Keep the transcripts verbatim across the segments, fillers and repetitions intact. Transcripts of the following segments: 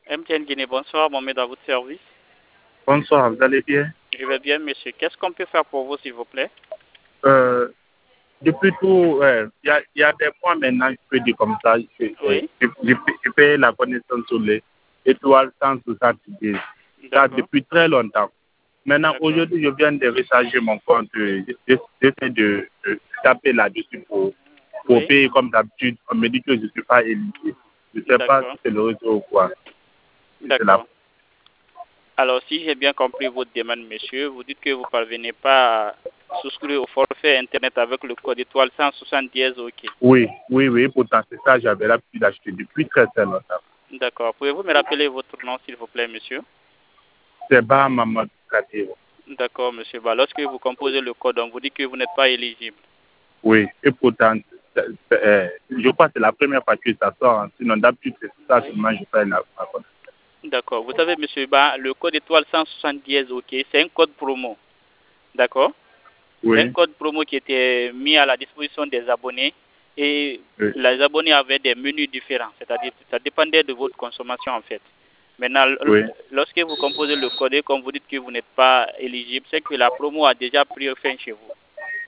M T N Guinée, bonsoir, Mohamed à votre service. Bonsoir, vous allez bien? Je vais bien, monsieur. Qu'est-ce qu'on peut faire pour vous, s'il vous plaît? euh, Depuis tout, il y, a, y a des mois maintenant, je peux dire comme ça, je, Oui. je, je, je paye la connaissance sur les étoiles cent soixante-dix. Ça, depuis très longtemps. Maintenant, aujourd'hui, je viens de recharger mon compte. J'essaie de, de taper là-dessus pour, pour Oui. payer comme d'habitude. On me dit que je ne suis pas éligible. Je ne sais pas si c'est le réseau ou quoi. D'accord. Alors, si j'ai bien compris votre demande, monsieur, vous dites que vous ne parvenez pas à souscrire au forfait Internet avec le code étoile cent soixante-dix, ok. Oui, oui, oui. Pourtant, c'est ça, j'avais l'habitude d'acheter depuis très, très longtemps. D'accord. Pouvez-vous me rappeler votre nom, s'il vous plaît, monsieur? C'est Ba Mamadou Kadiro. D'accord, monsieur. Bah, lorsque vous composez le code, on vous dit que vous n'êtes pas éligible. Oui, et pourtant, euh, je crois que c'est la première fois que ça sort. Hein. Sinon, d'habitude, c'est ça seulement je fais la parole. D'accord. Vous savez, monsieur Ba, le code étoile cent soixante-dix, ok, c'est un code promo. D'accord? Oui. C'est un code promo qui était mis à la disposition des abonnés et oui. les abonnés avaient des menus différents, c'est-à-dire ça dépendait de votre consommation en fait. Maintenant, oui. lorsque vous composez le code et comme vous dites que vous n'êtes pas éligible, c'est que la promo a déjà pris fin chez vous.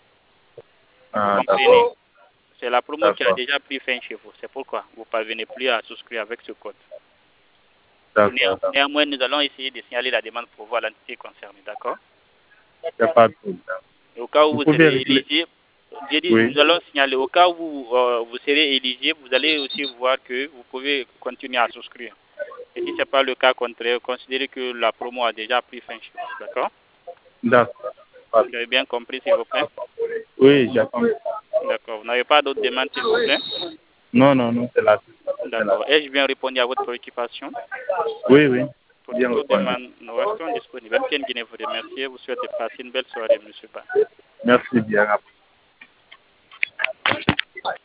Ah, vous comprenez? C'est la promo qui a déjà pris fin chez vous. C'est pourquoi vous ne parvenez plus à souscrire avec ce code. Néan néanmoins, nous allons essayer de signaler la demande pour voir l'entité concernée, d'accord? Il n'y a pas de problème. Au cas où vous, vous serez régler... éligible, j'ai dit, oui. nous allons signaler, au cas où euh, vous serez éligible, vous allez aussi voir que vous pouvez continuer à souscrire. Et si ce n'est pas le cas contraire, considérez que la promo a déjà pris fin chez vous, d'accord? D'accord. Vous avez bien compris, s'il vous plaît? Oui, j'ai compris. D'accord. Vous n'avez pas d'autres demandes, s'il vous plaît? Non, non, non, c'est là. D'accord. Ai-je bien répondu à votre préoccupation? Oui, oui. Pour toute demande, nous restons disponibles. M T N Guinée vous remercie. Vous souhaite de passer une belle soirée, monsieur Ba. Merci bien.